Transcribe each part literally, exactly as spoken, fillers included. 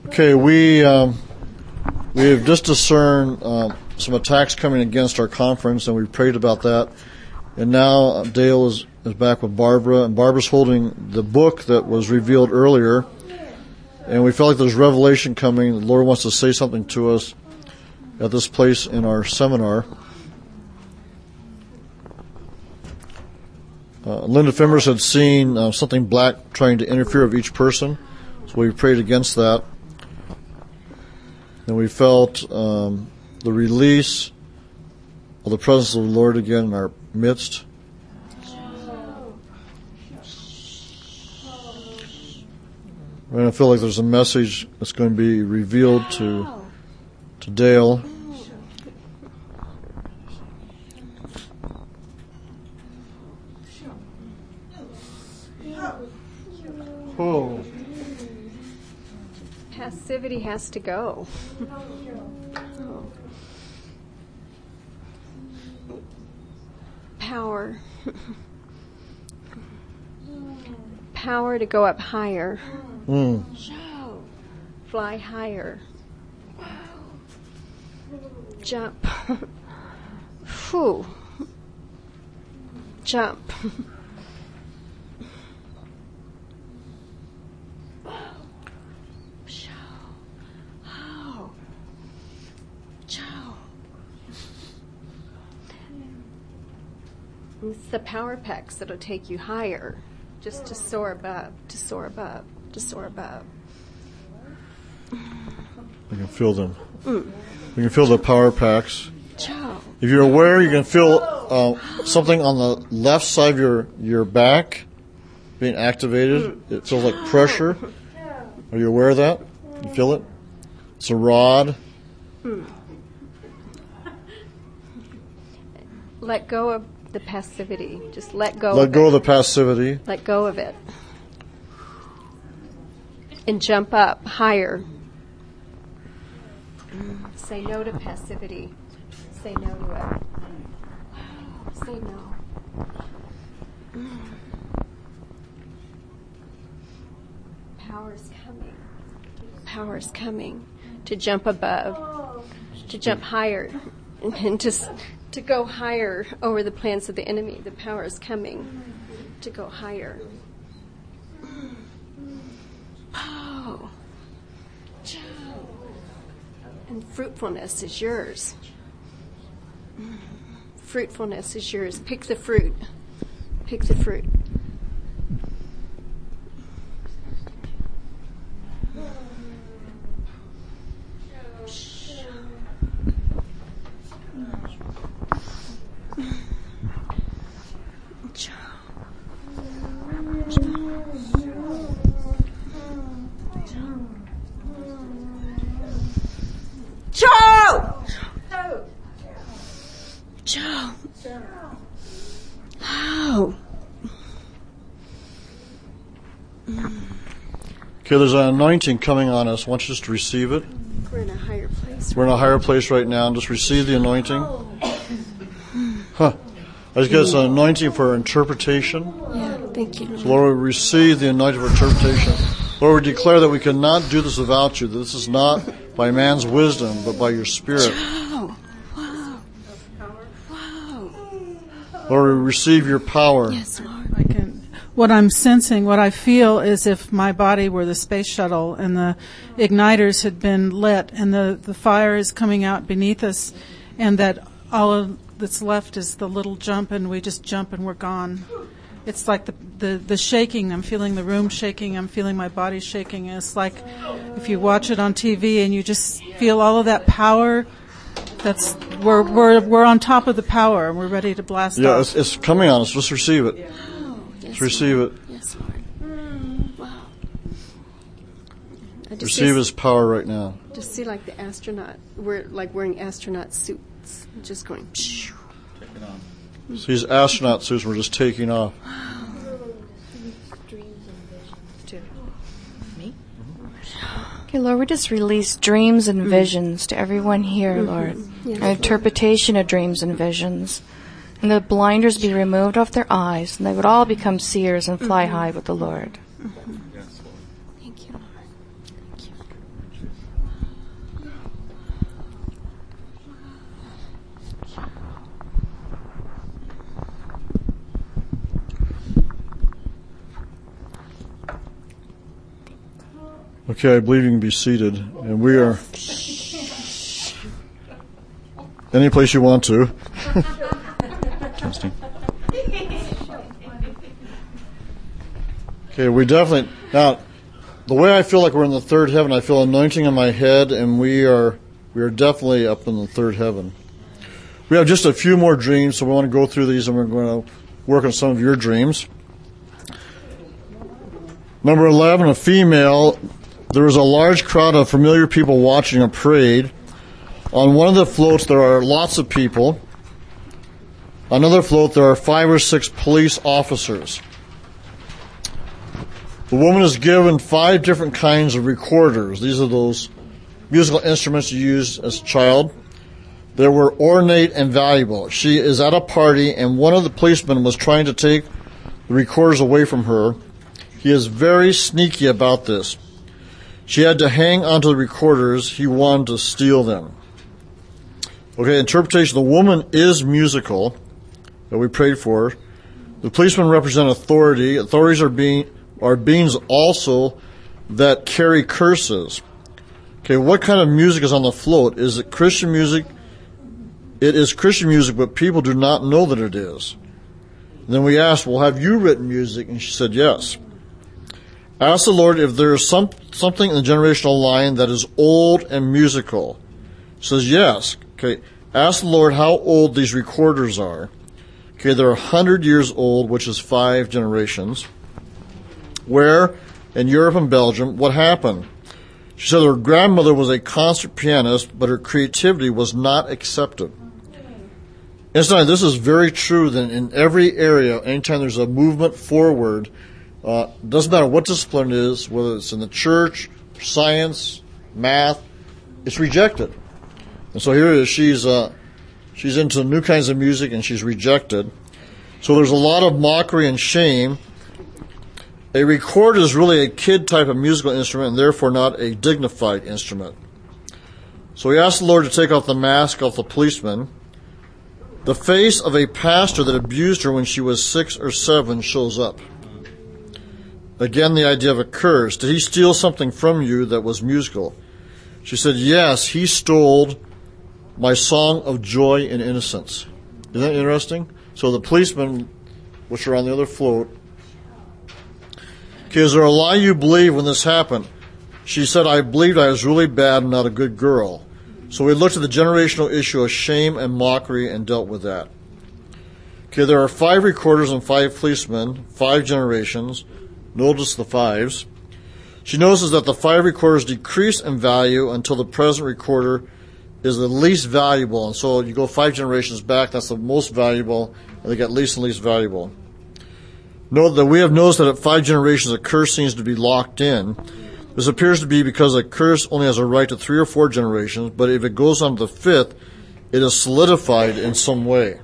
Okay, we um, we have just discerned uh, some attacks coming against our conference, and we've prayed about that. And now Dale is, is back with Barbara, and Barbara's holding the book that was revealed earlier. And we felt like there's revelation coming. The Lord wants to say something to us at this place in our seminar. Uh, Linda Fimmers had seen uh, something black trying to interfere with each person, so we prayed against that. And we felt um, the release of the presence of the Lord again in our midst. And I feel like there's a message that's going to be revealed to to Dale. Oh. Passivity has to go. Oh. Power. Power to go up higher. Mm. Fly higher. Jump. Whew. Jump. It's the power packs that'll take you higher, just to soar above, to soar above, to soar above. You can feel them. Mm. You can feel the power packs. Ciao. If you're aware, you can feel uh, something on the left side of your, your back being activated. Mm. It feels like pressure. Are you aware of that? You feel it? It's a rod. Mm. Let go of the passivity. Just let go. Let of go it. of the passivity. Let go of it. And jump up higher. Say no to passivity. Say no to it. Say no. Power is coming. Power is coming to jump above, to jump higher, and to to go higher over the plans of the enemy. The power is coming to go higher. Oh. And fruitfulness is yours. Fruitfulness is yours. Pick the fruit. Pick the fruit. Joe! Joe! Oh. Okay, there's an anointing coming on us. I want you just to receive it. We're in a higher place. We're in a higher place right now, and just receive the anointing. Huh. I just get an anointing for interpretation. Yeah, thank you. So, Lord, we receive the anointing for interpretation. Lord, we declare that we cannot do this without you, that this is not by man's wisdom, but by your Spirit. Wow. Wow. Wow. Lord, we receive your power. Yes, Lord. I can, what I'm sensing, what I feel is if my body were the space shuttle and the igniters had been lit and the, the fire is coming out beneath us and that all of that's left is the little jump and we just jump and we're gone. It's like the, the, the shaking. I'm feeling the room shaking. I'm feeling my body shaking. It's like if you watch it on T V and you just feel all of that power. That's we're we're we're on top of the power and we're ready to blast yeah, off. It's, it's coming on us. Just receive it. Oh, yes, Just receive Lord. it. Yes, Lord. Mm, wow. I just Receive see, His power right now. Just see like the astronaut. We're like wearing astronaut suits, just going. Pshh. So these astronaut suits were just taking off. Okay, Lord, we just release dreams and visions to everyone here, mm-hmm. Lord. Yes. An interpretation of dreams and visions. And the blinders be removed off their eyes, and they would all become seers and fly mm-hmm. high with the Lord. Mm-hmm. Thank you, Lord. Thank you. Okay, I believe you can be seated. And we are... Any place you want to. Okay, we definitely... Now, the way I feel like we're in the third heaven, I feel anointing on my head, and we are we are definitely up in the third heaven. We have just a few more dreams, so we want to go through these, and we're going to work on some of your dreams. Number eleven, a female. There was a large crowd of familiar people watching a parade. On one of the floats, there are lots of people. On another float, there are five or six police officers. The woman is given five different kinds of recorders. These are those musical instruments you used as a child. They were ornate and valuable. She is at a party, and one of the policemen was trying to take the recorders away from her. He is very sneaky about this. She had to hang onto the recorders. He wanted to steal them. Okay, interpretation. The woman is musical that we prayed for. The policemen represent authority. Authorities are being are beings also that carry curses. Okay, what kind of music is on the float? Is it Christian music? It is Christian music, but people do not know that it is. And then we asked, well, have you written music? And she said, yes. Ask the Lord if there is some something in the generational line that is old and musical. She says, yes. Okay, ask the Lord how old these recorders are. Okay, they're one hundred years old, which is five generations. Where? In Europe and Belgium. What happened? She said her grandmother was a concert pianist, but her creativity was not accepted. Incidentally, this is very true that in every area, anytime there's a movement forward, uh, doesn't matter what discipline it is, whether it's in the church, science, math, it's rejected. And so here it is, she's, uh, she's into new kinds of music and she's rejected. So there's a lot of mockery and shame. A recorder is really a kid type of musical instrument and therefore not a dignified instrument. So we asked the Lord to take off the mask off the policeman. The face of a pastor that abused her when she was six or seven shows up. Again, the idea of a curse. Did he steal something from you that was musical? She said, yes, he stole my song of joy and innocence. Isn't that interesting? So the policemen, which are on the other float, okay, is there a lie you believe when this happened? She said, I believed I was really bad and not a good girl. So we looked at the generational issue of shame and mockery and dealt with that. Okay, there are five recorders and five policemen, five generations. Notice the fives. She notices that the five recorders decrease in value until the present recorder is the least valuable. And so you go five generations back, that's the most valuable, and they get least and least valuable. Note that we have noticed that at five generations a curse seems to be locked in. This appears to be because a curse only has a right to three or four generations, but if it goes on to the fifth, it is solidified in some way.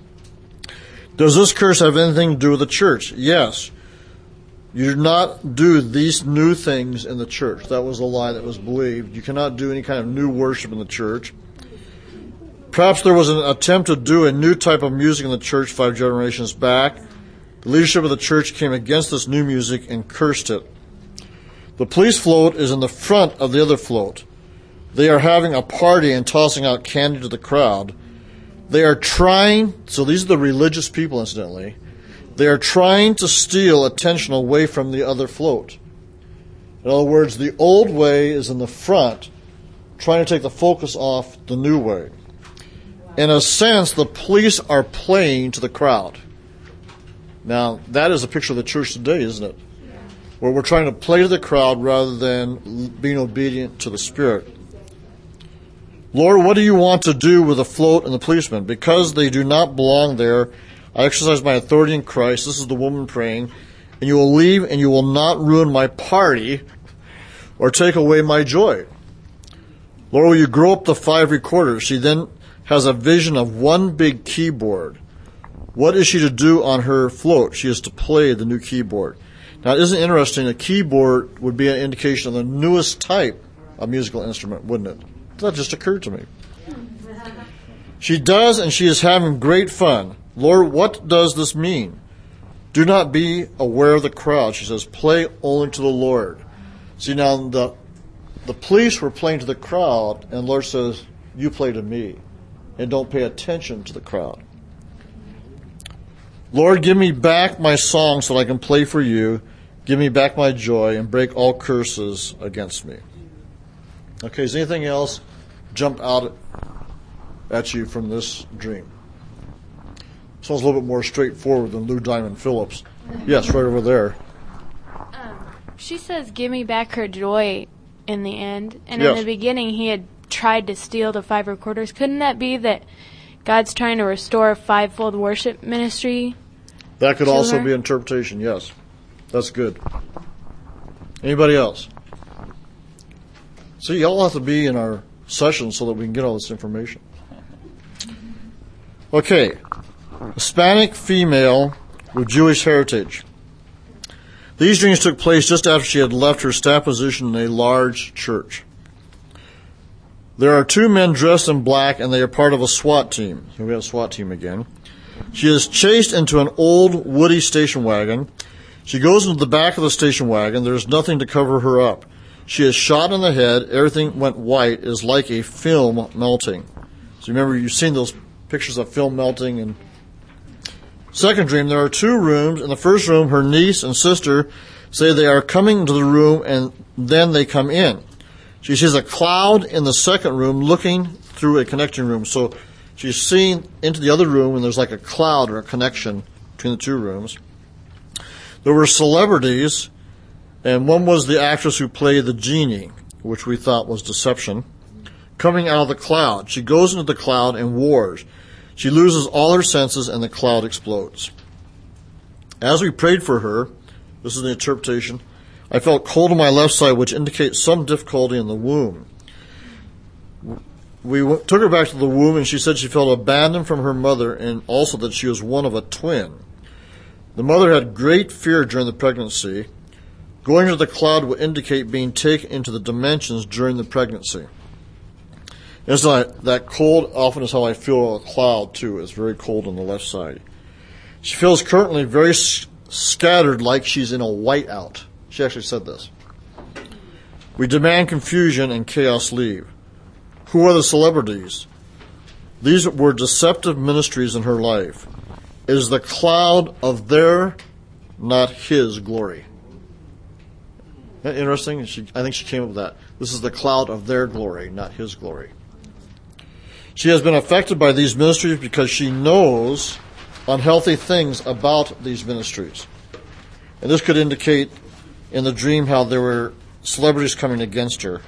Does this curse have anything to do with the church? Yes. You do not do these new things in the church. That was a lie that was believed. You cannot do any kind of new worship in the church. Perhaps there was an attempt to do a new type of music in the church five generations back. The leadership of the church came against this new music and cursed it. The police float is in the front of the other float. They are having a party and tossing out candy to the crowd. They are trying, so these are the religious people, incidentally, they are trying to steal attention away from the other float. In other words, the old way is in the front, trying to take the focus off the new way. In a sense, the police are playing to the crowd. Now, that is a picture of the church today, isn't it? Where we're trying to play to the crowd rather than being obedient to the Spirit. Lord, what do you want to do with the float and the policemen? Because they do not belong there, I exercise my authority in Christ. This is the woman praying. And you will leave and you will not ruin my party or take away my joy. Lord, will you grow up the five recorders? She then has a vision of one big keyboard. What is she to do on her float? She is to play the new keyboard. Now, isn't it interesting? A keyboard would be an indication of the newest type of musical instrument, wouldn't it? That just occurred to me. She does, and she is having great fun. Lord, what does this mean? Do not be aware of the crowd. She says, play only to the Lord. See, now the the police were playing to the crowd, and the Lord says, you play to me, and don't pay attention to the crowd. Lord, give me back my song so that I can play for you. Give me back my joy and break all curses against me. Okay, is anything else jump out at you from this dream? Sounds a little bit more straightforward than Lou Diamond Phillips. Yes, right over there. Um, she says, give me back her joy in the end. And Yes. in the beginning, he had tried to steal the five recorders. Couldn't that be that God's trying to restore a fivefold worship ministry? That could to also her? be interpretation, yes. That's good. Anybody else? See, y'all have to be in our session so that we can get all this information. Okay. Hispanic female with Jewish heritage. These dreams took place just after she had left her staff position in a large church. There are two men dressed in black, and they are part of a SWAT team. Here we have a SWAT team again. She is chased into an old woody station wagon. She goes into the back of the station wagon. There is nothing to cover her up. She is shot in the head. Everything went white. It is like a film melting. So remember, you've seen those pictures of film melting. And second dream, there are two rooms. In the first room, her niece and sister say they are coming to the room, and then they come in. She sees a cloud in the second room looking through a connecting room. So she's seeing into the other room, and there's like a cloud or a connection between the two rooms. There were celebrities, and one was the actress who played the genie, which we thought was deception, coming out of the cloud. She goes into the cloud and wars. She loses all her senses, and the cloud explodes. As we prayed for her, this is the interpretation, I felt cold on my left side, which indicates some difficulty in the womb. We w- took her back to the womb, and she said she felt abandoned from her mother, and also that she was one of a twin. The mother had great fear during the pregnancy. Going to the cloud would indicate being taken into the dimensions during the pregnancy. It's like that cold often is how I feel a cloud, too. It's very cold on the left side. She feels currently very s- scattered, like she's in a whiteout. She actually said this. We demand confusion and chaos leave. Who are the celebrities? These were deceptive ministries in her life. It is the cloud of their, not his, glory. Isn't that interesting? She, I think she came up with that. This is the cloud of their glory, not his glory. She has been affected by these ministries because she knows unhealthy things about these ministries. And this could indicate in the dream how there were celebrities coming against her.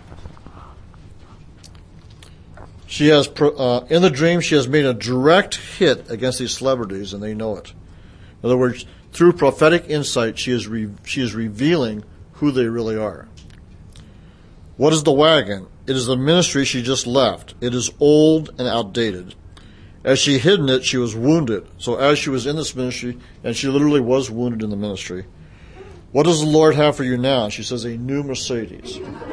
She has, uh, in the dream, she has made a direct hit against these celebrities, and they know it. In other words, through prophetic insight, she is re- she is revealing who they really are. What is the wagon? It is the ministry she just left. It is old and outdated. As she hid in it, she was wounded. So as she was in this ministry, and she literally was wounded in the ministry, what does the Lord have for you now? She says, a new Mercedes,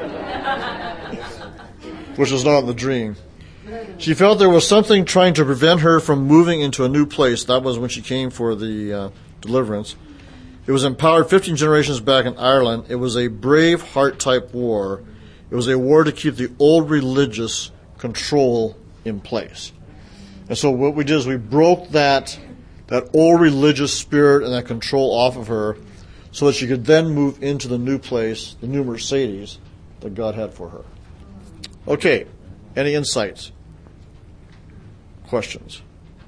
which was not in the dream. She felt there was something trying to prevent her from moving into a new place. That was when she came for the uh, deliverance. It was empowered fifteen generations back in Ireland. It was a brave heart type war. It was a war to keep the old religious control in place. And so what we did is we broke that that old religious spirit and that control off of her so that she could then move into the new place, the new Mercedes that God had for her. Okay, any insights? Questions?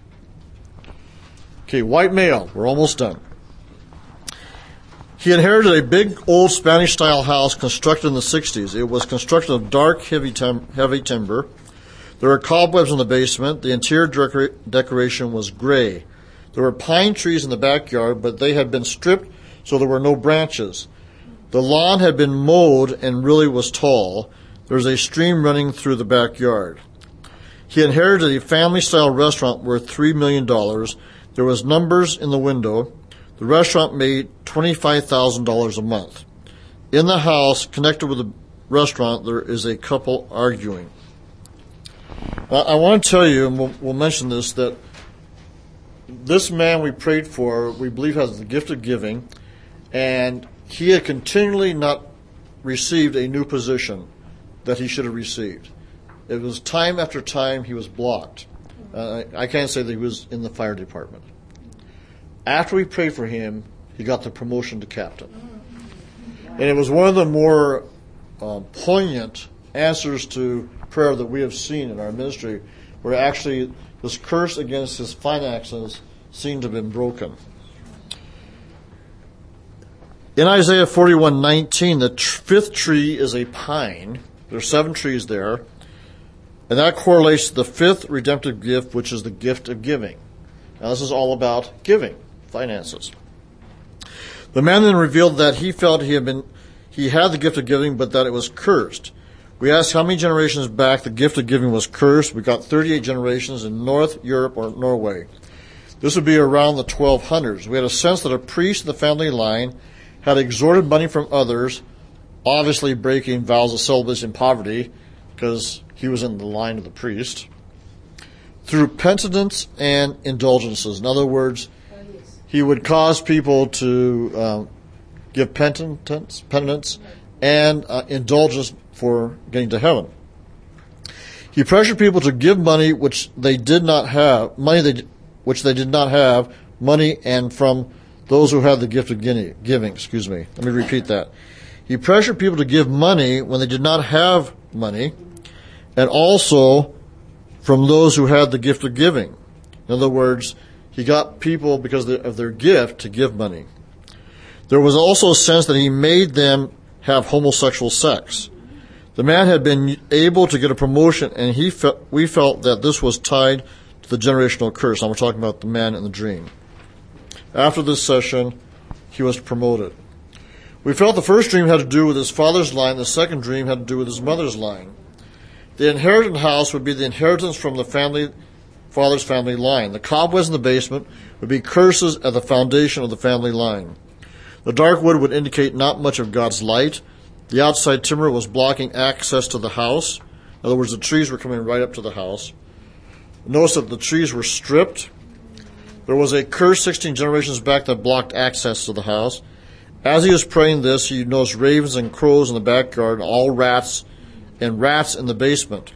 Okay, white male. We're almost done. He inherited a big old Spanish-style house constructed in the sixties. It was constructed of dark, heavy, tim- heavy timber. There were cobwebs in the basement. The interior decor- decoration was gray. There were pine trees in the backyard, but they had been stripped so there were no branches. The lawn had been mowed and really was tall. There was a stream running through the backyard. He inherited a family-style restaurant worth three million dollars. There was numbers in the window. The restaurant made twenty-five thousand dollars a month. In the house, connected with the restaurant, there is a couple arguing. Uh, I want to tell you, and we'll, we'll mention this, that this man we prayed for, we believe has the gift of giving, and he had continually not received a new position that he should have received. It was time after time he was blocked. Uh, I, I can't say that he was in the fire department. After we prayed for him, he got the promotion to captain. And it was one of the more um, poignant answers to prayer that we have seen in our ministry, where actually this curse against his finances seemed to have been broken. In Isaiah forty-one nineteen, the tr- fifth tree is a pine. There are seven trees there. And that correlates to the fifth redemptive gift, which is the gift of giving. Now, this is all about giving, finances. The man then revealed that he felt he had been, he had the gift of giving, but that it was cursed. We asked how many generations back the gift of giving was cursed. We got thirty-eight generations in North Europe or Norway. This would be around the twelve hundreds. We had a sense that a priest in the family line had extorted money from others, obviously breaking vows of celibacy and poverty, because he was in the line of the priest, through penitence and indulgences. In other words, he would cause people to um, give penitence, penitence and uh, indulgence for getting to heaven. He pressured people to give money which they did not have, money they, which they did not have, money and from those who had the gift of giving. Excuse me. Let me repeat that. He pressured people to give money when they did not have money, and also from those who had the gift of giving. In other words, he got people, because of their gift, to give money. There was also a sense that he made them have homosexual sex. The man had been able to get a promotion, and he felt, we felt that this was tied to the generational curse. Now we're talking about the man in the dream. After this session, he was promoted. We felt the first dream had to do with his father's line. The second dream had to do with his mother's line. The inherited house would be the inheritance from the family, father's family line. The cobwebs in the basement would be curses at the foundation of the family line. The dark wood would indicate not much of God's light. The outside timber was blocking access to the house. In other words, the trees were coming right up to the house. Notice that the trees were stripped. There was a curse sixteen generations back that blocked access to the house. As he was praying this, he noticed ravens and crows in the backyard, all rats, and rats in the basement.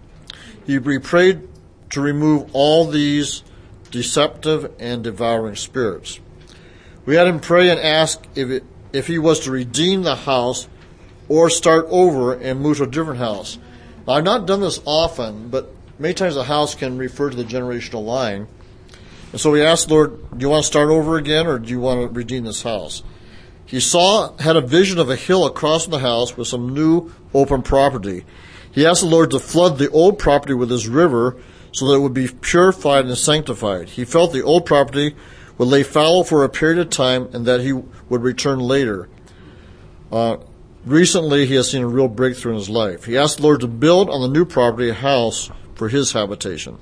He prayed to remove all these deceptive and devouring spirits. We had him pray and ask if it, if he was to redeem the house or start over and move to a different house. Now, I've not done this often, but many times the house can refer to the generational line. And so we asked, Lord, do you want to start over again, or do you want to redeem this house? He saw, had a vision of a hill across from the house with some new open property. He asked the Lord to flood the old property with his river so that it would be purified and sanctified. He felt the old property would lay fallow for a period of time and that he would return later. Uh, recently, he has seen a real breakthrough in his life. He asked the Lord to build on the new property a house for his habitation.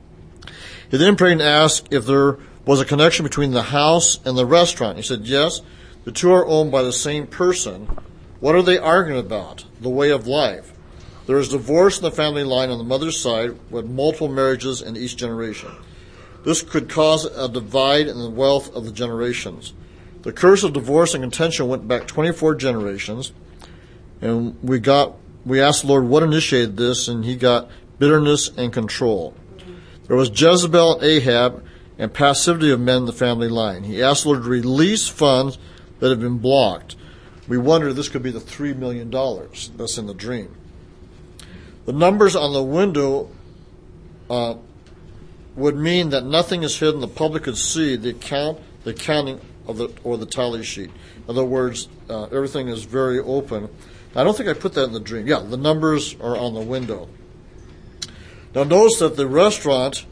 He then prayed and asked if there was a connection between the house and the restaurant. He said, yes. The two are owned by the same person. What are they arguing about? The way of life. There is divorce in the family line on the mother's side with multiple marriages in each generation. This could cause a divide in the wealth of the generations. The curse of divorce and contention went back twenty-four generations, and we got we asked the Lord what initiated this, and he got bitterness and control. There was Jezebel and Ahab and passivity of men in the family line. He asked the Lord to release funds that have been blocked. We wondered if this could be the three million dollars that's in the dream. The numbers on the window uh, would mean that nothing is hidden. The public could see the count, the counting of the or the tally sheet. In other words, uh, everything is very open. I don't think I put that in the dream. Yeah, the numbers are on the window. Now notice that the restaurant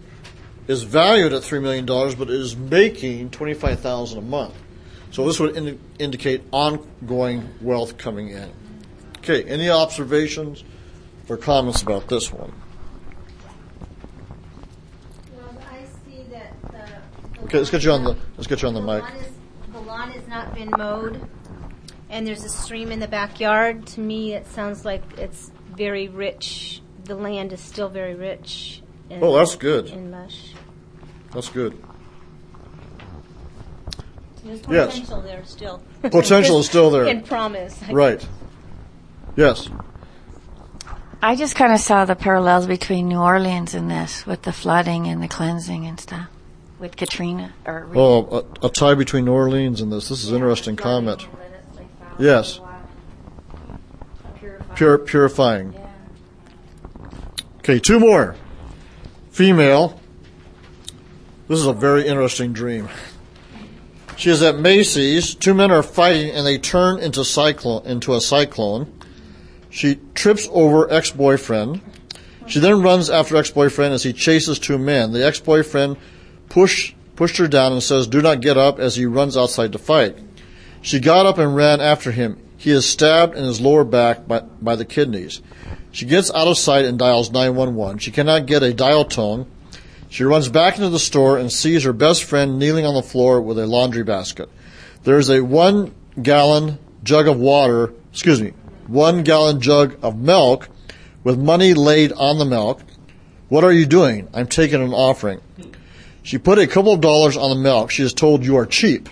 is valued at three million dollars, but it is making twenty-five thousand dollars a month. So this would indi- indicate ongoing wealth coming in. Okay, any observations or comments about this one? Well, I see that the, the Okay, let's get you on the let's get you on the, the mic. Lawn is, the lawn has not been mowed, and there's a stream in the backyard. To me, it sounds like it's very rich. The land is still very rich. In, Oh, that's good. In mush. That's good. There's Yes. potential there still. Potential is still there. And promise. Right. Yes. I just kind of saw the parallels between New Orleans and this, with the flooding and the cleansing and stuff, with Katrina. Or Oh, a, a tie between New Orleans and this. This is an interesting comment. Yes. Pure, purifying. Okay, two more. Female. This is a very interesting dream. She is at Macy's. Two men are fighting, and they turn into cyclone into a cyclone. She trips over ex-boyfriend. She then runs after ex-boyfriend as he chases two men. The ex-boyfriend push, pushed her down and says, "Do not get up," as he runs outside to fight. She got up and ran after him. He is stabbed in his lower back by, by the kidneys. She gets out of sight and dials nine one one. She cannot get a dial tone. She runs back into the store and sees her best friend kneeling on the floor with a laundry basket. There is a one-gallon jug of water, excuse me, one-gallon jug of milk with money laid on the milk. "What are you doing?" "I'm taking an offering." She put a couple of dollars on the milk. She is told, "You are cheap."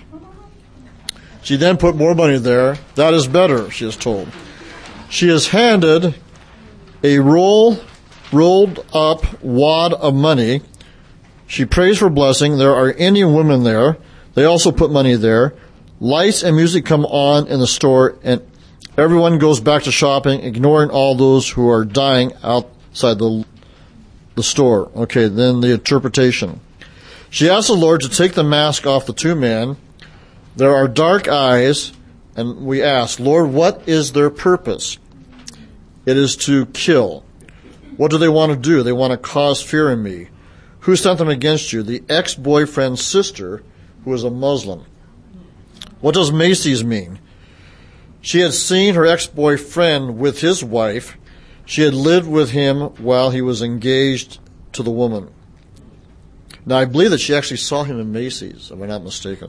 She then put more money there. "That is better," she is told. She is handed a roll, rolled up wad of money. She prays for blessing. There are Indian women there. They also put money there. Lights and music come on in the store, and everyone goes back to shopping, ignoring all those who are dying outside the, the store. Okay, then the interpretation. She asks the Lord to take the mask off the two men. There are dark eyes, and we ask, "Lord, what is their purpose?" It is to kill. What do they want to do? They want to cause fear in me. Who sent them against you? The ex-boyfriend's sister, who is a Muslim. What does Macy's mean? She had seen her ex-boyfriend with his wife. She had lived with him while he was engaged to the woman. Now, I believe that she actually saw him in Macy's, if I'm not mistaken.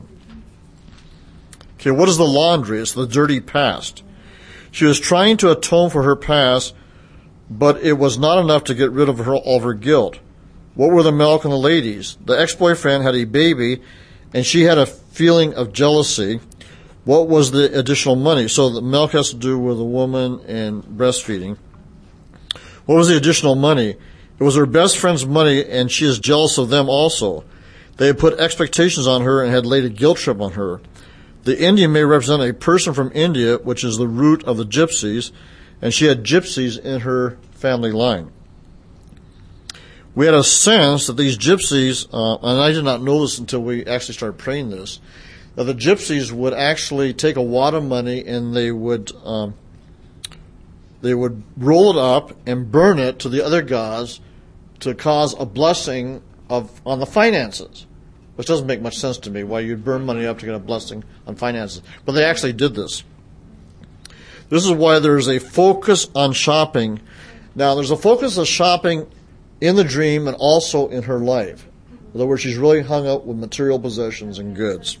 Okay, what is the laundry? It's the dirty past. She was trying to atone for her past, but it was not enough to get rid of her, all of her guilt. What were the milk and the ladies? The ex-boyfriend had a baby, and she had a feeling of jealousy. What was the additional money? So the milk has to do with a woman and breastfeeding. What was the additional money? It was her best friend's money, and she is jealous of them also. They had put expectations on her and had laid a guilt trip on her. The Indian may represent a person from India, which is the root of the gypsies, and she had gypsies in her family line. We had a sense that these gypsies, uh, and I did not know this until we actually started praying this, that the gypsies would actually take a wad of money and they would um, they would roll it up and burn it to the other gods to cause a blessing of on the finances, which doesn't make much sense to me, why you'd burn money up to get a blessing on finances. But they actually did this. This is why there's a focus on shopping. Now, there's a focus of shopping in the dream and also in her life. In other words, she's really hung up with material possessions and goods.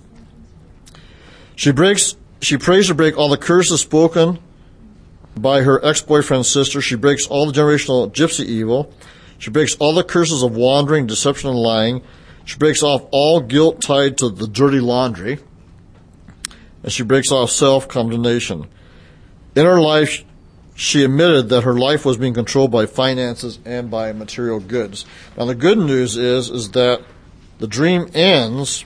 She breaks. She prays to break all the curses spoken by her ex-boyfriend's sister. She breaks all the generational gypsy evil. She breaks all the curses of wandering, deception, and lying. She breaks off all guilt tied to the dirty laundry. And she breaks off self-condemnation. In her life, she admitted that her life was being controlled by finances and by material goods. Now, the good news is, is that the dream ends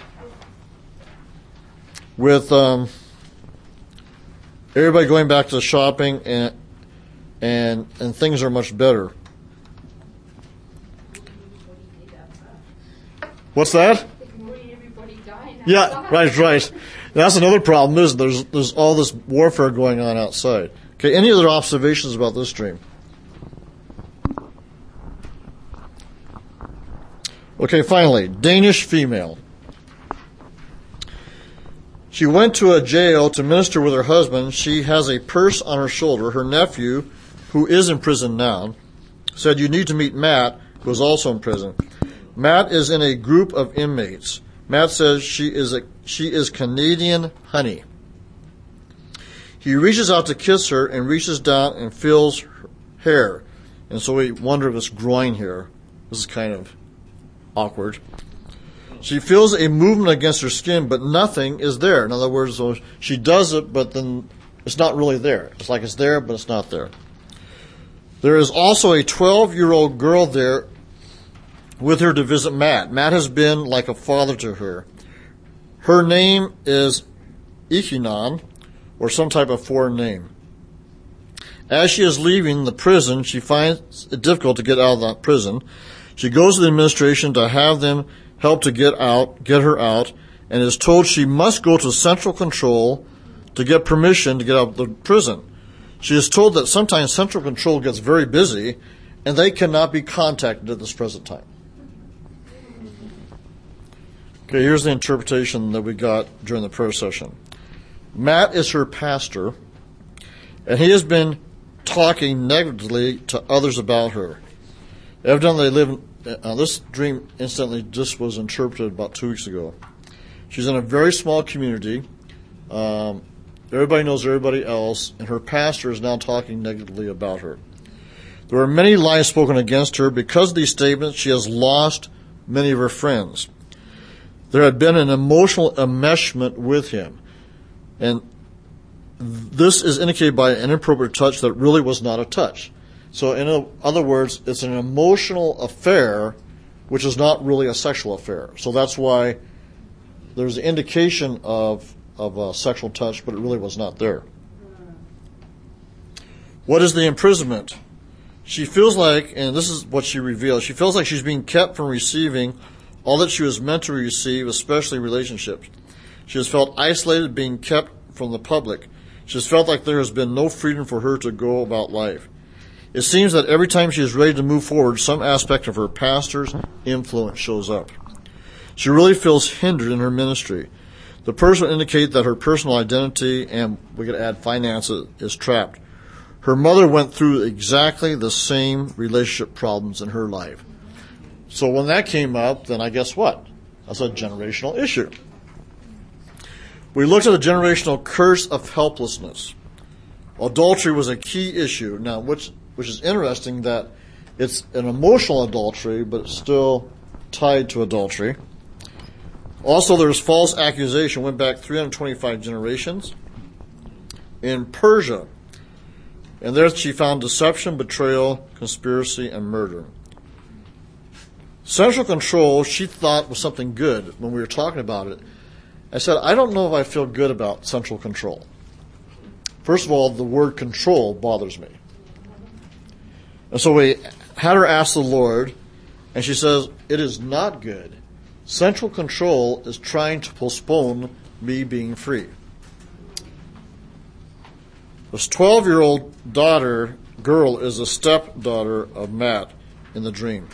with um, everybody going back to shopping, and and and things are much better. What's that? Yeah, right, right. That's another problem, isn't there? There's, there's all this warfare going on outside. Okay, any other observations about this dream? Okay, finally, Danish female. She went to a jail to minister with her husband. She has a purse on her shoulder. Her nephew, who is in prison now, said, "You need to meet Matt, who is also in prison." Matt is in a group of inmates. Matt says she is a she is Canadian honey. He reaches out to kiss her and reaches down and feels her hair. And so we wonder if it's groin hair. This is kind of awkward. She feels a movement against her skin, but nothing is there. In other words, so she does it, but then it's not really there. It's like it's there, but it's not there. There is also a twelve-year-old girl there with her to visit Matt. Matt has been like a father to her. Her name is Ikinon, or some type of foreign name. As she is leaving the prison, she finds it difficult to get out of that prison. She goes to the administration to have them help to get out, get her out, and is told she must go to Central Control to get permission to get out of the prison. She is told that sometimes Central Control gets very busy, and they cannot be contacted at this present time. Okay, here's the interpretation that we got during the prayer session. Matt is her pastor, and he has been talking negatively to others about her. Evidently, they live in, uh, this dream incidentally just was interpreted about two weeks ago. She's in a very small community. Um, everybody knows everybody else, and her pastor is now talking negatively about her. There are many lies spoken against her. Because of these statements, she has lost many of her friends. There had been an emotional enmeshment with him. And this is indicated by an inappropriate touch that really was not a touch. So in other words, it's an emotional affair, which is not really a sexual affair. So that's why there's an indication of, of a sexual touch, but it really was not there. What is the imprisonment? She feels like, and this is what she reveals, she feels like she's being kept from receiving all that she was meant to receive, especially relationships. She has felt isolated, being kept from the public. She has felt like there has been no freedom for her to go about life. It seems that every time she is ready to move forward, some aspect of her pastor's influence shows up. She really feels hindered in her ministry. The person would indicate that her personal identity, and we could add finances, is trapped. Her mother went through exactly the same relationship problems in her life. So when that came up, then I guess what? That's a generational issue. We looked at the generational curse of helplessness. Adultery was a key issue. Now, which which is interesting that it's an emotional adultery, but it's still tied to adultery. Also, there's false accusation. Went back three hundred twenty-five generations. In Persia. And there she found deception, betrayal, conspiracy, and murder. Central Control, she thought was something good when we were talking about it. I said, I don't know if I feel good about Central Control. First of all, the word control bothers me. And so we had her ask the Lord, and she says, it is not good. Central Control is trying to postpone me being free. This twelve-year-old daughter, girl, is a stepdaughter of Matt in the dream.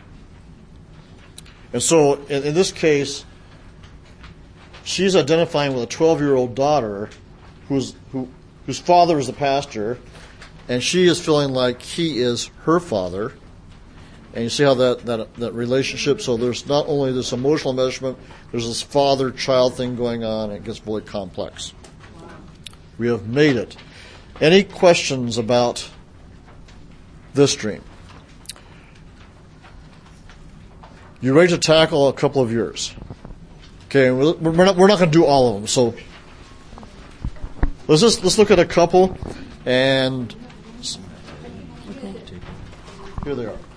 And so, in, in this case, she's identifying with a twelve-year-old daughter who's, who, whose father is a pastor, and she is feeling like he is her father. And you see how that, that, that relationship, so there's not only this emotional measurement, there's this father-child thing going on, and it gets really complex. We have made it. Any questions about this dream? You ready to tackle a couple of yours? Okay, we're not we're not going to do all of them. So let's just let's look at a couple, and okay. Here they are.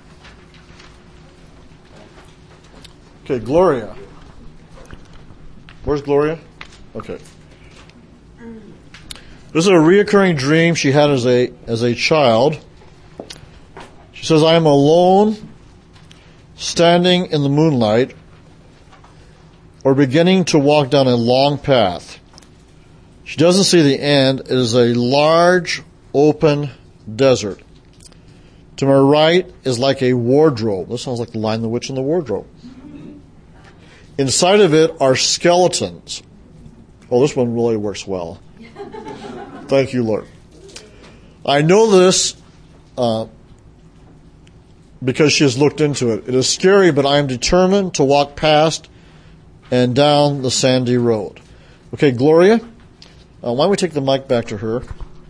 Okay, Gloria. Where's Gloria? Okay. This is a reoccurring dream she had as a as a child. She says, I am alone, standing in the moonlight, or beginning to walk down a long path. She doesn't see the end. It is a large, open desert. To my right is like a wardrobe. This sounds like the Lion, the Witch, and the Wardrobe. Inside of it are skeletons. Oh, this one really works well. Thank you, Lord. I know this uh, because she has looked into it. It is scary, but I am determined to walk past and down the sandy road. Okay, Gloria, uh, why don't we take the mic back to her?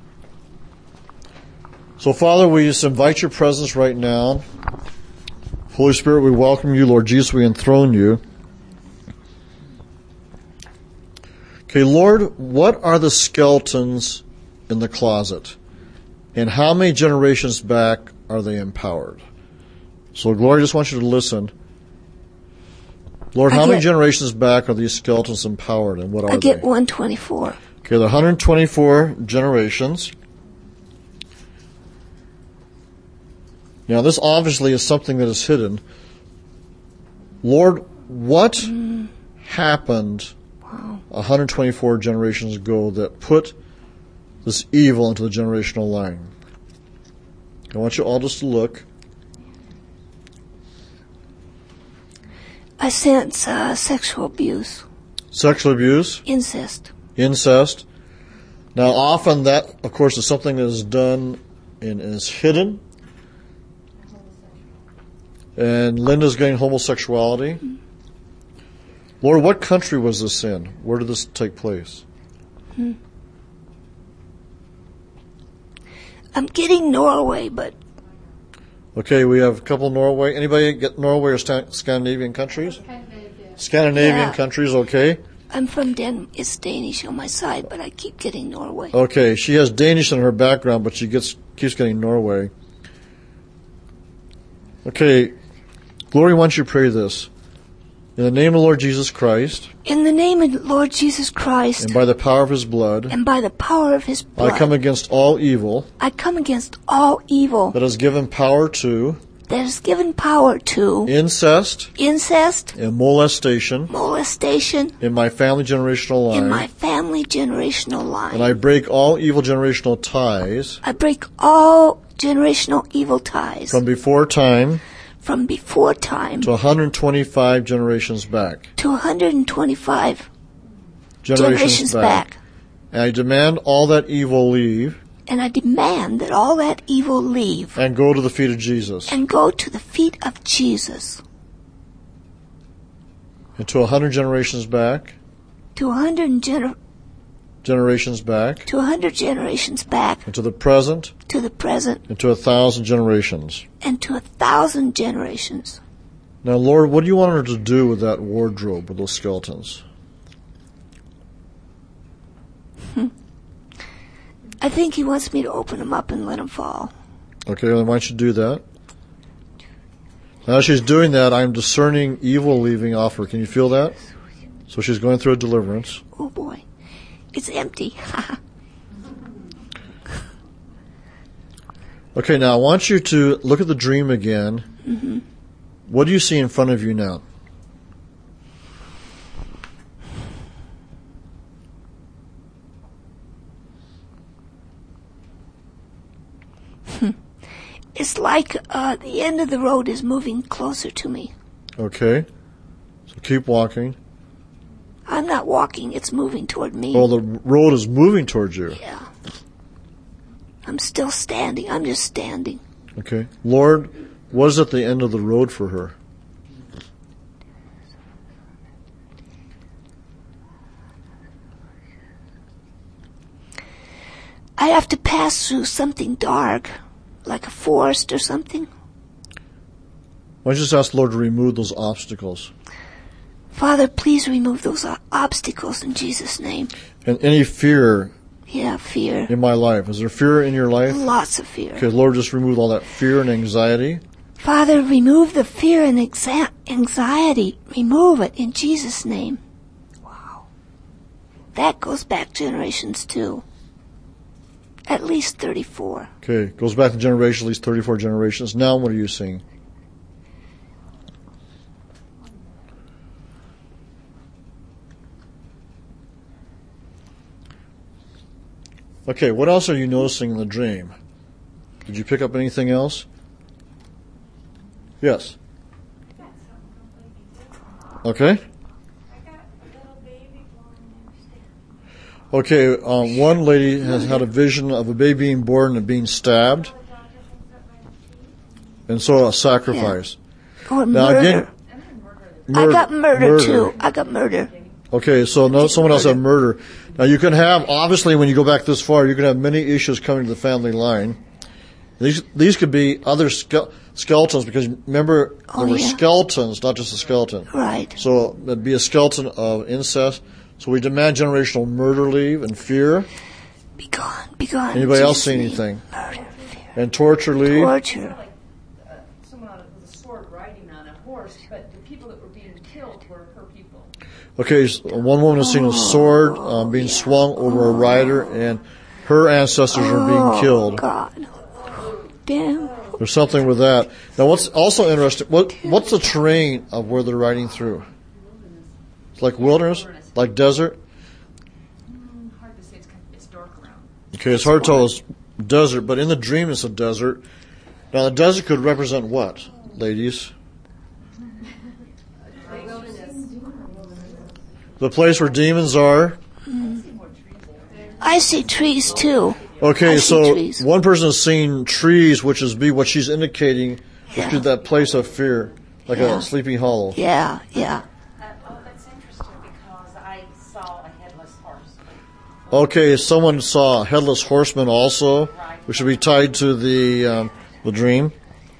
So, Father, we just invite your presence right now. Holy Spirit, we welcome you. Lord Jesus, we enthrone you. Okay, Lord, what are the skeletons in the closet? And how many generations back are they empowered? So, Gloria, I just want you to listen. Lord, I how get, many generations back are these skeletons empowered, and what are I get they? one twenty-four. Okay, there are one hundred twenty-four generations. Now, this obviously is something that is hidden. Lord, what mm. happened wow. one hundred twenty-four generations ago that put this evil into the generational line? I want you all just to look. I sense uh, sexual abuse. Sexual abuse? Incest. Incest. Now, often that, of course, is something that is done and is hidden. And Linda's getting homosexuality. Mm-hmm. Lord, what country was this in? Where did this take place? Hmm. I'm getting Norway, but... Okay, we have a couple Norway. Anybody get Norway or Stan- Scandinavian countries? Scandinavian, Scandinavian yeah. countries, okay. I'm from Den. It's Danish on my side, but I keep getting Norway. Okay, she has Danish in her background, but she gets keeps getting Norway. Okay, Glory wants you to pray this. In the name of the Lord Jesus Christ. In the name of the Lord Jesus Christ. And by the power of His blood. And by the power of His blood. I come against all evil. I come against all evil. That has given power to. That has given power to. Incest. Incest. And molestation. Molestation. In my family generational line. In my family generational line. And I break all evil generational ties. I break all generational evil ties. From before time. From before time. To one hundred twenty-five generations back. To one hundred twenty-five generations, generations back. back. And I demand all that evil leave. And I demand that all that evil leave. And go to the feet of Jesus. And go to the feet of Jesus. And to one hundred generations back. To one hundred gener- generations back. To one hundred generations back. And to the present. To the present. And to a thousand generations. And to a thousand generations. Now, Lord, what do you want her to do with that wardrobe, with those skeletons? I think He wants me to open them up and let them fall. Okay, then why don't you do that? Now, as she's doing that, I'm discerning evil leaving off her. Can you feel that? So she's going through a deliverance. Oh, boy. It's empty. Okay, now I want you to look at the dream again. Mm-hmm. What do you see in front of you now? It's like uh, the end of the road is moving closer to me. Okay. So keep walking. I'm not walking, it's moving toward me. Oh, the road is moving towards you. Yeah. I'm still standing. I'm just standing. Okay. Lord, what is at the end of the road for her? I have to pass through something dark, like a forest or something. Why don't you just ask the Lord to remove those obstacles? Father, please remove those obstacles in Jesus' name. And any fear Yeah, fear. in my life. Is there fear in your life? Lots of fear. Okay, Lord, just remove all that fear and anxiety. Father, remove the fear and exa- anxiety. Remove it in Jesus' name. Wow. That goes back generations too. At least thirty-four. Okay, goes back to generations, at least thirty-four generations. Now what are you seeing? Okay, what else are you noticing in the dream? Did you pick up anything else? Yes. Okay. Okay, um, one lady has had a vision of a baby being born and being stabbed, and so a sacrifice. Yeah. Or now murder. again, murder. I got murder, murder too. I got murder. Okay, so no, someone else had murder. Now you can have, obviously when you go back this far, you can have many issues coming to the family line. These these could be other ske- skeletons, because remember, oh, there were yeah. skeletons, not just a skeleton. Right. So it'd be a skeleton of incest. So we demand generational murder leave and fear. Be gone, be gone. Anybody In else see Jesus' name. anything? Murder, fear, And torture, Lee? torture. uh, someone with a sword riding on a horse, but the people that were being killed were her people. Okay, so one woman has seen a sword um, being swung over a rider, and her ancestors are being killed. God. Damn. There's something with that. Now, what's also interesting, what what's the terrain of where they're riding through? It's like wilderness? Like desert? Hard to say. It's, kind of, it's dark around. Okay, it's hard to tell. It's desert, but in the dream it's a desert. Now, the desert could represent what, ladies? The place where demons are. I see trees too. Okay, I see so trees. one person has seen trees, which is be what she's indicating, Yeah. to that place of fear, like Yeah. a sleepy hollow. Yeah, yeah. Uh, oh, that's interesting because I saw a headless horse. Okay, someone saw a headless horseman also, which should be tied to the um, the dream.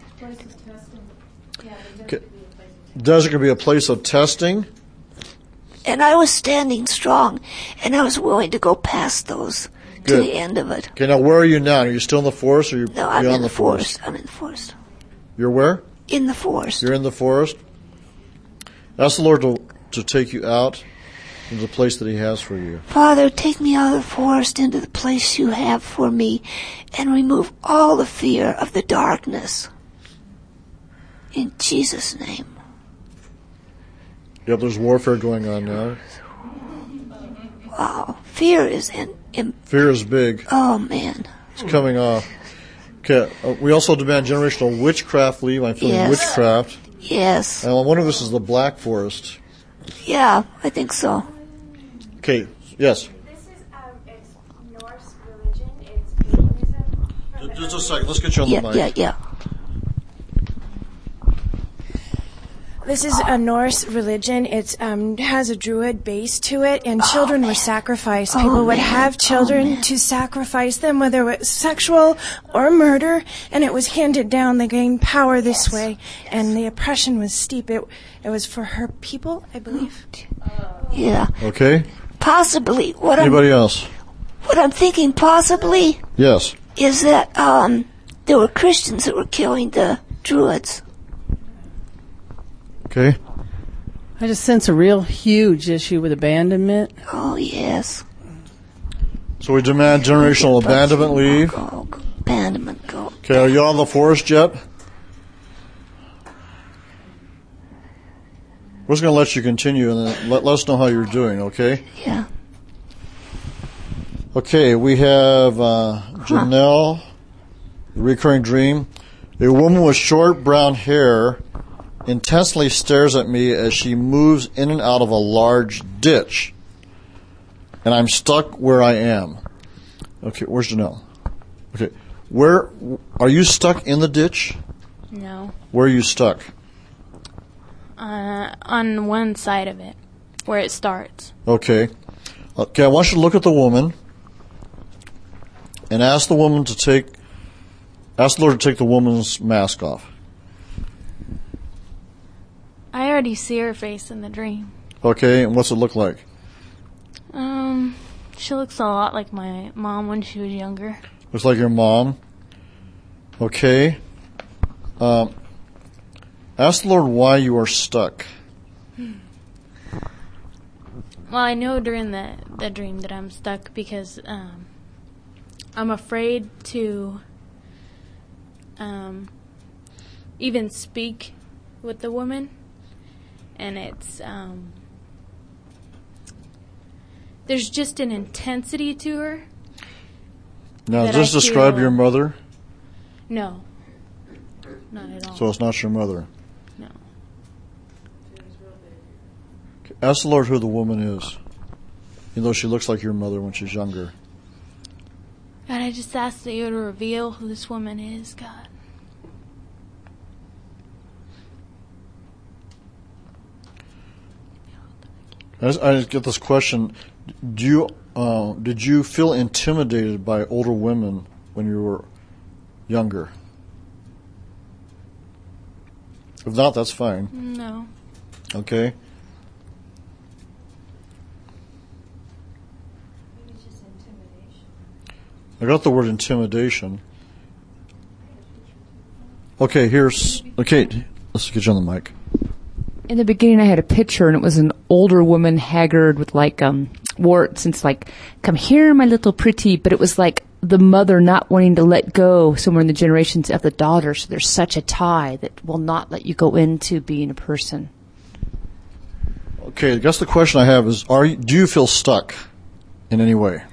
Okay. Desert could be a place of testing. And I was standing strong, and I was willing to go past those to Good. the end of it. Okay, now where are you now? Are you still in the forest, or are you No, I'm beyond in the the forest? forest. I'm in the forest. You're where? In the forest. You're in the forest. Ask the Lord to to take you out into the place that He has for you. Father, take me out of the forest into the place you have for me, and remove all the fear of the darkness. In Jesus' name. Yep, there's warfare going on now. Wow. Fear is in, in Fear is big. oh man. It's coming off. Okay, uh, we also demand generational witchcraft leave. I'm feeling Yes. witchcraft. Yes. And I wonder if this is the Black Forest. Yeah, I think so. Okay, yes. This is um, it's Norse religion. It's paganism. Just a second. Let's get you on Yeah, the mic. yeah, yeah. This is a Norse religion. It um, has a druid base to it, and children were sacrificed. People Oh, would man. have children Oh, man. to sacrifice them, whether it was sexual or murder, and it was handed down. They gained power this way, and the oppression was steep. It, it was for her people, I believe. Yeah. Okay. Possibly. What I'm, Anybody else? what I'm thinking possibly Yes. is that um, there were Christians that were killing the druids. Okay. I just sense a real huge issue with abandonment. Oh, yes. So we demand generational abandonment leave. Go, go, abandonment, go. Okay, are you on the forest yet? We're just going to let you continue and then let, let us know how you're doing, okay? Yeah. Okay, we have uh, Janelle, the recurring dream. A woman with short brown hair intensely stares at me as she moves in and out of a large ditch. And I'm stuck where I am. Okay, where's Janelle? Okay, where are you stuck in the ditch? No. Where are you stuck? Uh, on one side of it, where it starts. Okay. Okay, I want you to look at the woman and ask the woman to take, ask the Lord to take the woman's mask off. I already see her face in the dream. Okay, and what's it look like? Um, she looks a lot like my mom when she was younger. Looks like your mom. Okay. Um, ask the Lord why you are stuck. Well, I know during the the dream that I'm stuck because um, I'm afraid to um, even speak with the woman, and it's um, there's just an intensity to her. Now, that does this I describe feel- your mother? No, not at all. So it's not your mother. No. Okay, ask the Lord who the woman is, even though she looks like your mother when she's younger. God, I just ask that you would reveal who this woman is, God. I just, I just get this question: Do you uh, did you feel intimidated by older women when you were younger? If not, that's fine. No. Okay. I got the word intimidation. Okay, here's okay. Let's get you on the mic. In the beginning, I had a picture, and it was an older woman, haggard, with like um, warts. And it's like, "Come here, my little pretty." But it was like the mother not wanting to let go somewhere in the generations of the daughter. So there's such a tie that will not let you go into being a person. Okay, I guess the question I have is: Are you, do you feel stuck in any way?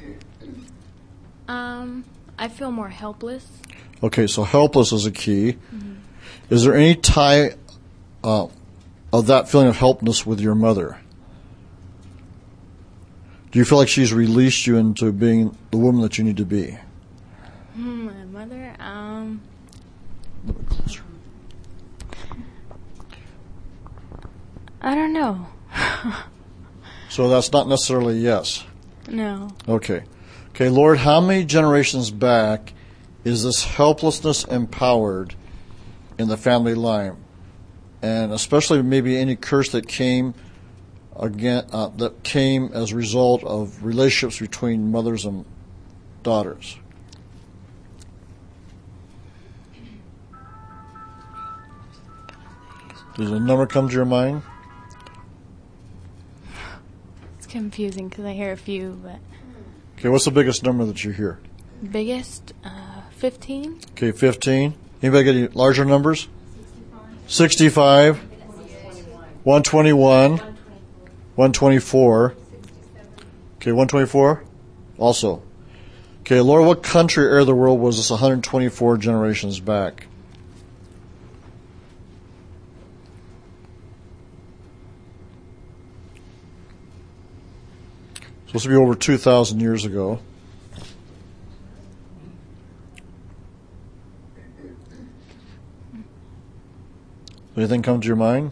Um, I feel more helpless. Okay, so helpless is a key. Mm-hmm. Is there any tie uh, of that feeling of helplessness with your mother? Do you feel like she's released you into being the woman that you need to be? My mother, um... A little bit closer. I don't know. So that's not necessarily yes. No. Okay. Okay, Lord, how many generations back is this helplessness empowered in the family line? And especially maybe any curse that came again uh, that came as a result of relationships between mothers and daughters. Does a number come to your mind? It's confusing because I hear a few, but... Okay, what's the biggest number that you hear? Biggest, uh, fifteen. Okay, fifteen. Anybody get any larger numbers? sixty-five. one twenty-one. one twenty-four. Okay, one twenty-four. Also. Okay, Lord, what country or area of the world was this one hundred twenty-four generations back? Supposed to be over two thousand years ago. Anything come to your mind?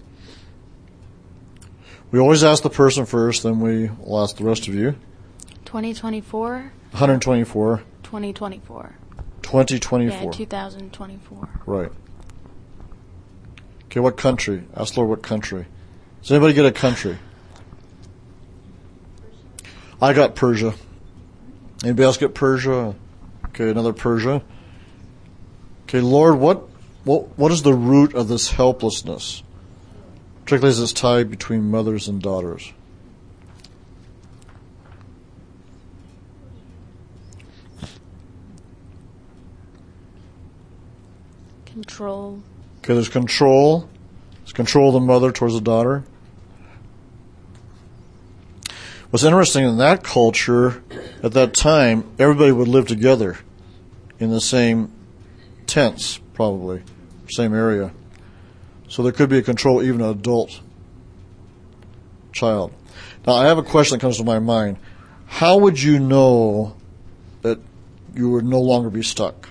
We always ask the person first, then we will ask the rest of you. twenty twenty-four. one hundred twenty-four. twenty twenty-four. twenty twenty-four. Yeah, two thousand twenty-four. Right. Okay, what country? Ask Lord what country. Does anybody get a country? I got Persia. Anybody else get Persia? Okay, another Persia. Okay, Lord, what what what is the root of this helplessness? Particularly as it's tied between mothers and daughters. Control. Okay, there's control. There's control of the mother towards the daughter. What's interesting in that culture, at that time, everybody would live together in the same tents, probably, same area. So there could be a control, even an adult child. Now, I have a question that comes to my mind. How would you know that you would no longer be stuck?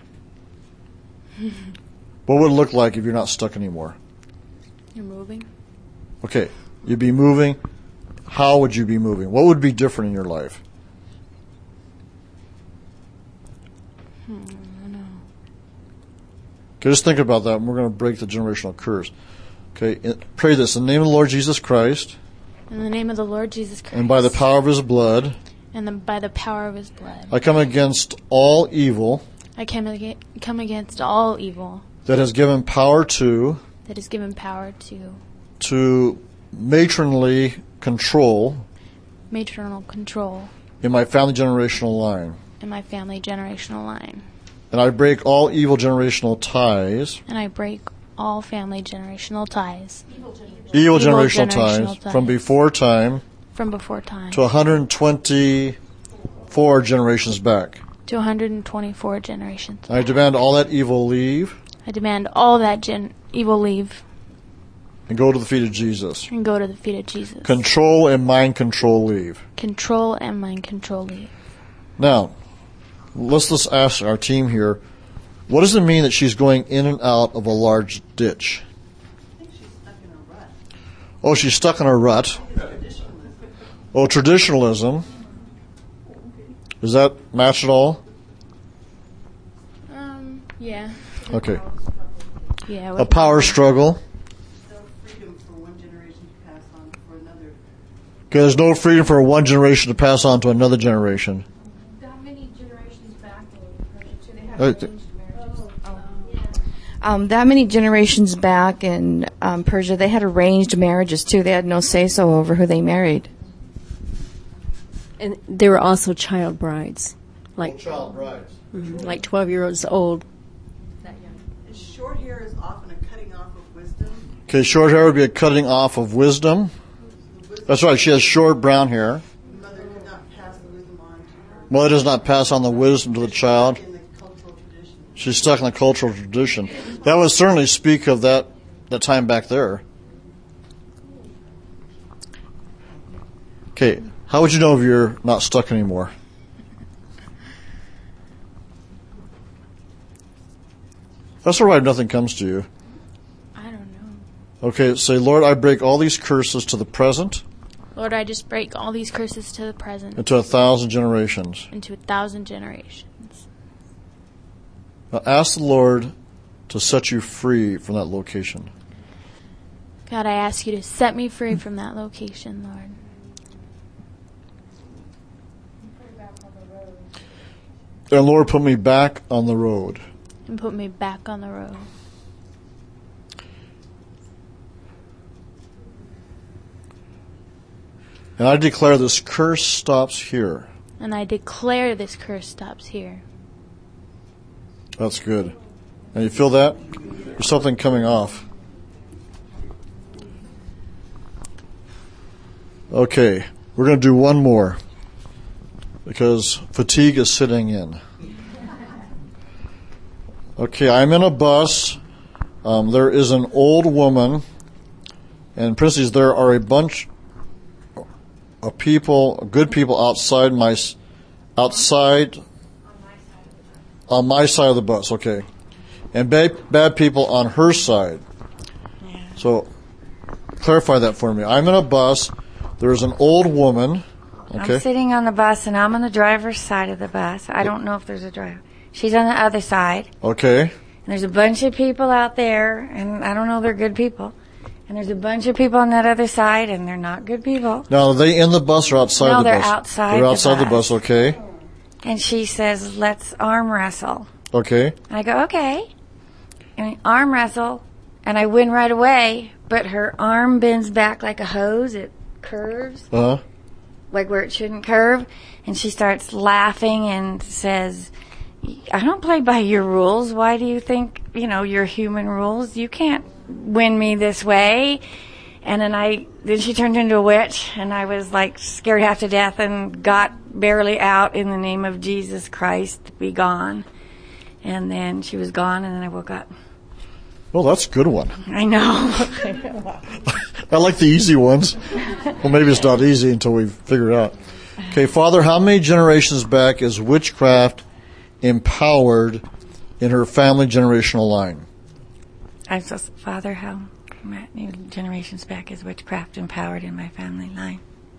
What would it look like if you're not stuck anymore? You're moving. Okay, you'd be moving. How would you be moving? What would be different in your life? Hmm, I don't know. Okay, just think about that, and we're going to break the generational curse. Okay, pray this in the name of the Lord Jesus Christ. In the name of the Lord Jesus Christ. And by the power of His blood. And the, by the power of His blood. I come against all evil. I come, ag- come against all evil. That has given power to. That has given power to. To matronly control. Maternal control. In my family generational line. In my family generational line. And I break all evil generational ties. And I break all family generational ties. Evil generational, evil generational, generational ties, ties from before time. From before time. To one hundred twenty-four generations back. To one hundred twenty-four generations. I demand all that evil leave. I demand all that gen- evil leave. And go to the feet of Jesus. And go to the feet of Jesus. Control and mind control leave. Control and mind control leave. Now, let's just ask our team here, what does it mean that she's going in and out of a large ditch? I think she's stuck in a rut. Oh, she's stuck in a rut. Traditionalism. Oh, traditionalism. Does that match at all? Um, yeah. Okay. Yeah. A power struggle. No freedom for one generation to pass on for another. Okay, there's no freedom for one generation to pass on to another generation. That many generations back, they Uh, Um, that many generations back in um, Persia, they had arranged marriages too. They had no say-so over who they married. And there were also child brides, like child brides, mm-hmm, like twelve years old. And short hair is often a cutting off of wisdom. Okay, short hair would be a cutting off of wisdom. That's right. She has short brown hair. Mother could not pass the wisdom on to her. Mother does not pass on the wisdom to the child. She's stuck in the cultural tradition. That would certainly speak of that, that time back there. Okay, how would you know if you're not stuck anymore? That's all right if nothing comes to you. I don't know. Okay, say, Lord, I break all these curses to the present. Lord, I just break all these curses to the present. And to a thousand generations. And to a thousand generations. Now ask the Lord to set you free from that location. God, I ask you to set me free from that location, Lord. And Lord, put me back on the road. And put me back on the road. And I declare this curse stops here. And I declare this curse stops here. That's good. And you feel that? There's something coming off. Okay, we're going to do one more because fatigue is sitting in. Okay, I'm in a bus. Um, there is an old woman, and Princes, there are a bunch of people, good people outside my, outside. On my side of the bus, okay. And bad, bad people on her side. Yeah. So, clarify that for me. I'm in a bus. There's an old woman. Okay. I'm sitting on the bus, and I'm on the driver's side of the bus. I don't know if there's a driver. She's on the other side. Okay. And there's a bunch of people out there, and I don't know if they're good people. And there's a bunch of people on that other side, and they're not good people. Now, are they in the bus or outside no, the they're bus? outside They're outside the the bus, okay. And she says, let's arm wrestle. Okay. And I go, okay. And we arm wrestle, and I win right away, but her arm bends back like a hose. It curves. Uh-huh. Like where it shouldn't curve. And she starts laughing and says, I don't play by your rules. Why do you think, you know, your human rules? You can't win me this way. And then I, then she turned into a witch, and I was like scared half to death and got barely out, in the name of Jesus Christ, be gone. And then she was gone, and then I woke up. Well, that's a good one. I know. I like the easy ones. Well, maybe it's not easy until we figure it out. Okay, Father, how many generations back is witchcraft empowered in her family generational line? I was, Father, how many generations back is witchcraft empowered in my family line?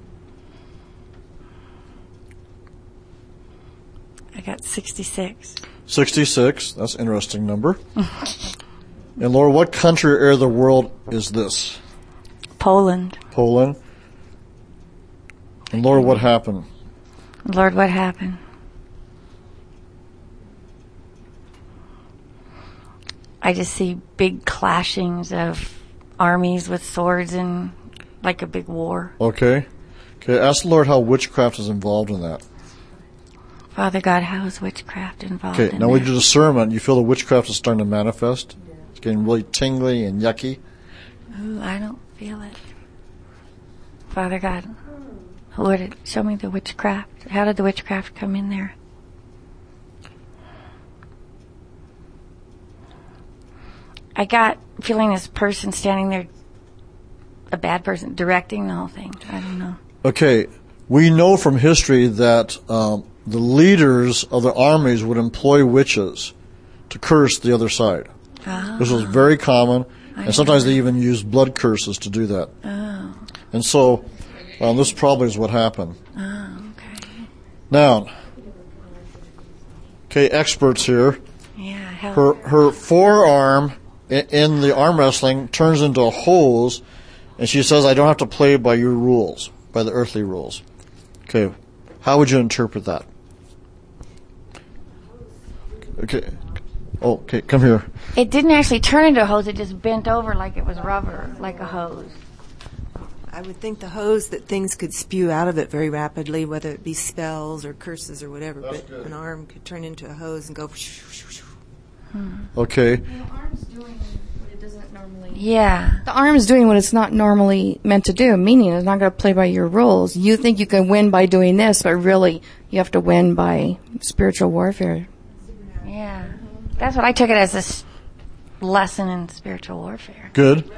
I got sixty-six. sixty-six. That's an interesting number. And Lord, what country or area of the world is this? Poland. Poland. And Lord, what happened? Lord, what happened? I just see big clashings of armies with swords and like a big war. Okay. Okay, ask the Lord how witchcraft is involved in that. Father God, how is witchcraft involved okay, in now that? we do discernment. You feel the witchcraft is starting to manifest? It's getting really tingly and yucky? Ooh, I don't feel it. Father God, Lord, show me the witchcraft. How did the witchcraft come in there? I got feeling this person standing there, a bad person, directing the whole thing. I don't know. Okay, we know from history that um, the leaders of the armies would employ witches to curse the other side. Oh. This was very common, I and sometimes know. they even used blood curses to do that. Oh. And so, um, this probably is what happened. Oh, okay. Now, okay, experts here. Yeah, help. Her her forearm in, in the arm wrestling turns into a hose, and she says, "I don't have to play by your rules, by the earthly rules." Okay, how would you interpret that? Okay. Oh, okay, come here. It didn't actually turn into a hose. It just bent over like it was rubber, like a hose. I would think the hose that things could spew out of it very rapidly, whether it be spells or curses or whatever. That's but good. An arm could turn into a hose and go. Okay. Yeah. The arm's doing what it's not normally meant to do, meaning it's not going to play by your rules. You think you can win by doing this, but really you have to win by spiritual warfare. Yeah. That's what I took it as, this lesson in spiritual warfare. Good.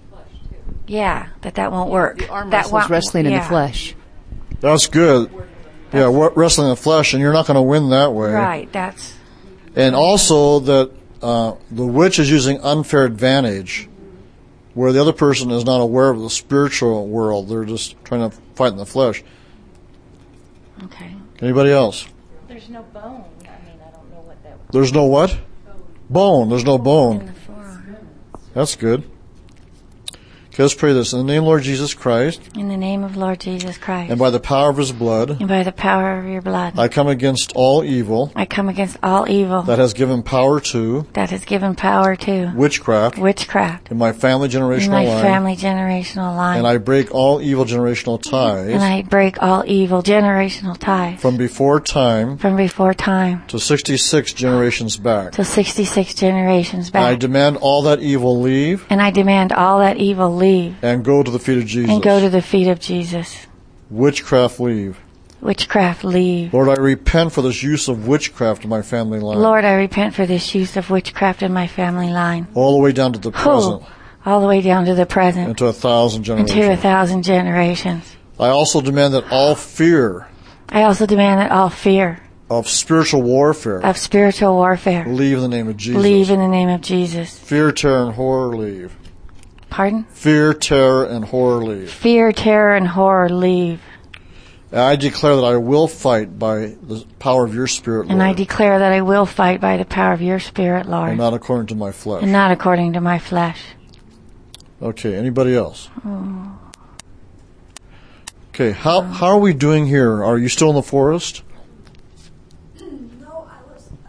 Yeah, that that won't work. The arm that wrestle's won't- wrestling in yeah. the flesh. That's good. Yeah, wa- wrestling in the flesh, and you're not going to win that way. Right, that's... And also that uh, the witch is using unfair advantage, where the other person is not aware of the spiritual world. They're just trying to fight in the flesh. Okay. Anybody else? There's no bone. I mean, I don't know what that was. There's no what? Bone. There's no bone. That's good. Okay, let's pray this. In the name of Lord Jesus Christ, In the name of Lord Jesus Christ, and by the power of his blood, and by the power of your blood, I come against all evil I come against all evil that has given power to that has given power to witchcraft witchcraft in my family in generational my line, family generational line. and I break all evil generational ties And I break all evil generational ties from before time from before time to sixty-six generations back. to sixty-six generations And I back. demand all that evil leave And I demand all that evil leave and go to the feet of Jesus. and go to the feet of Jesus. Witchcraft leave. Witchcraft leave. Lord, I repent for this use of witchcraft in my family line. Lord, I repent for this use of witchcraft in my family line. All the way down to the present. Oh, all the way down to the present. And to a thousand And generations. to a thousand generations. I also demand that all fear I also demand that all fear of spiritual warfare of spiritual warfare leave in the name of Jesus. leave in the name of Jesus. Fear, terror, and horror leave. Pardon? Fear, terror, and horror leave. Fear, terror, and horror leave. And I declare that I will fight by the power of your Spirit, Lord, And I declare that I will fight by the power of your Spirit, and Lord, not according to my flesh. and not according to my flesh. Okay, anybody else? Oh. Okay, how how are we doing here? Are you still in the forest? No, I was.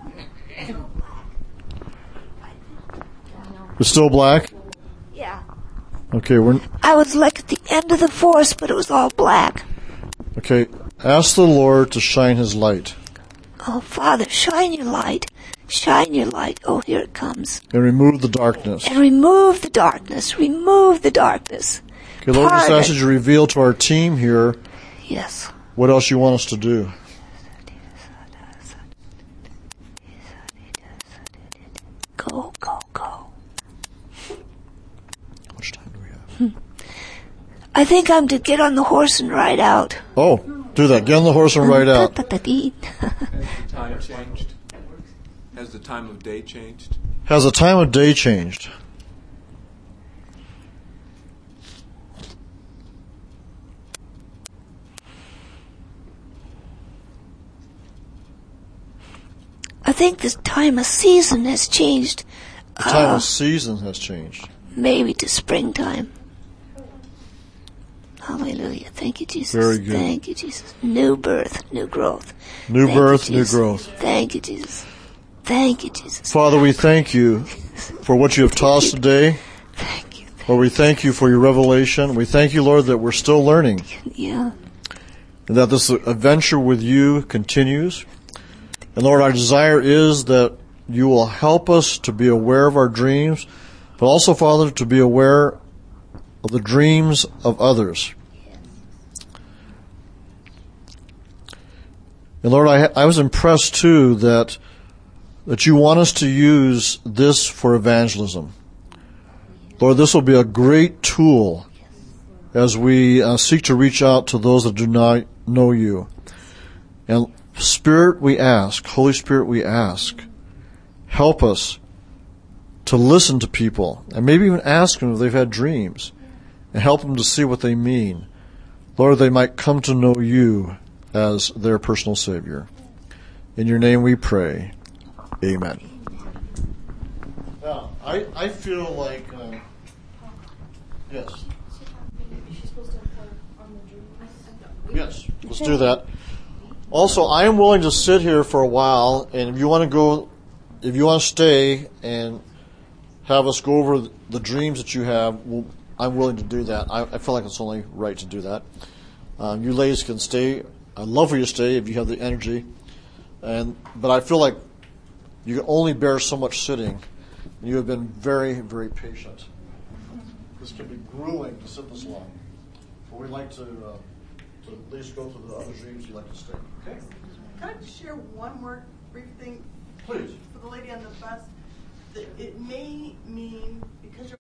It's still black? Yeah. Okay, we're I was like at the end of the forest, but it was all black. okay. Ask the Lord to shine his light Oh, Father, shine your light. Shine your light. Oh, here it comes. and remove the darkness. And remove the darkness. Remove the darkness. Okay, Lord, just Pardon. ask you to reveal to our team here Yes. what else you want us to do. Go, go, go. How much time do we have? I think I'm to get on the horse and ride out. Oh, do that. Get on the horse and ride out. Has the time changed? Has the time of day changed? Has the time of day changed? I think the time of season has changed. The time Uh, of season has changed. maybe to springtime. Hallelujah. Thank you, Jesus. Very good. Thank you, Jesus. New birth, new growth. New Thank you, birth, new Jesus. growth. Thank you, Jesus. Thank you, Jesus. Father, we thank you for what you have taught us today. Thank you. Lord, we thank you for your revelation. We thank you, Lord, that we're still learning Yeah. and that this adventure with you continues. And Lord, our desire is that you will help us to be aware of our dreams, but also, Father, to be aware of the dreams of others. And Lord, I, I was impressed too that that you want us to use this for evangelism. Lord, this will be a great tool as we uh, seek to reach out to those that do not know you. And Spirit, we ask, Holy Spirit, we ask, help us to listen to people and maybe even ask them if they've had dreams and help them to see what they mean. Lord, they might come to know you as their personal Savior. In your name we pray. Amen. Now, I, I feel like, uh, yes. Yes, let's do that. Also, I am willing to sit here for a while, and if you want to go if you want to stay and have us go over the dreams that you have, well, I'm willing to do that. I, I feel like it's only right to do that. Um, you ladies can stay. I'd love for you to stay if you have the energy. And but I feel like you can only bear so much sitting. You have been very, very patient. This can be grueling to sit this long. But we'd like to, uh, to at least go through the other dreams you'd like to stay. Okay? Can I just share one more brief thing? Please. For the lady on the bus, that it may mean, because you're